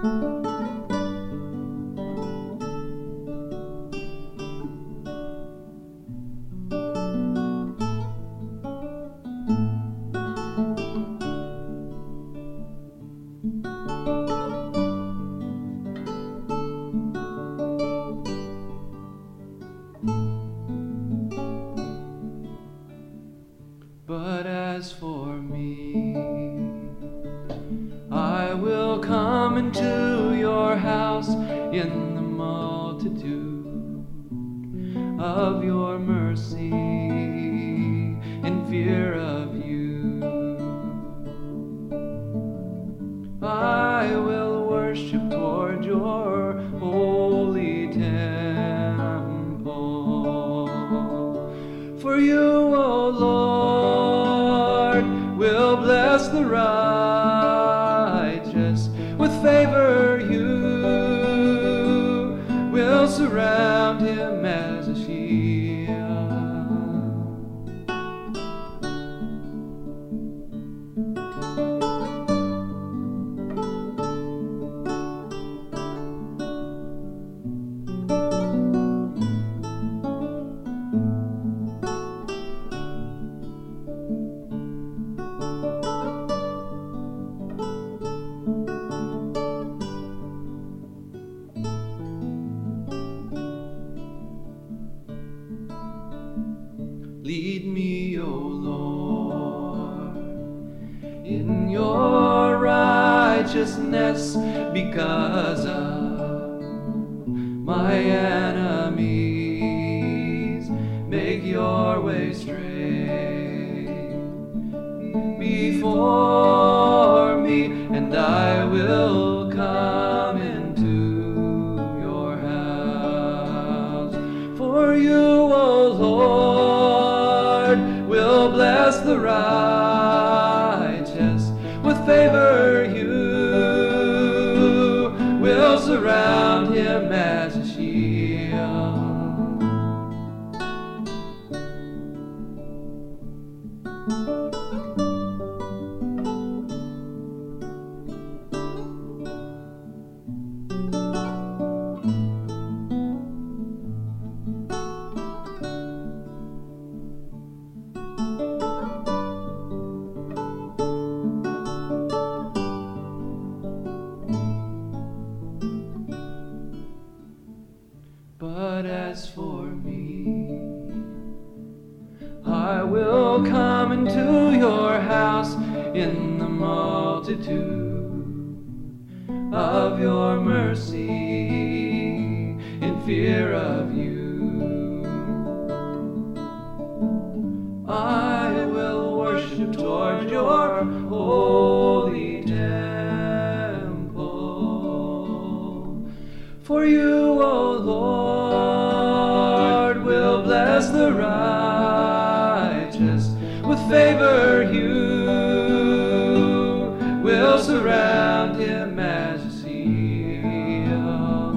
But as for me, I will come into your house in the multitude of your mercy, in fear of you. I will worship toward your holy temple. For you, O Lord, will bless the righteous. With favor you will surround him as a shield. Lead me, O Lord, in your righteousness because of my enemies. Make your way straight before me, and I will come into your house. For you, O Lord, will bless the righteous. With favor you will surround him as a shield. But as for me, I will come into your house in the multitude of your mercy, in fear of you. I will worship toward your holy temple. For you, O Lord, will bless the righteous. With favor you will surround him as a shield.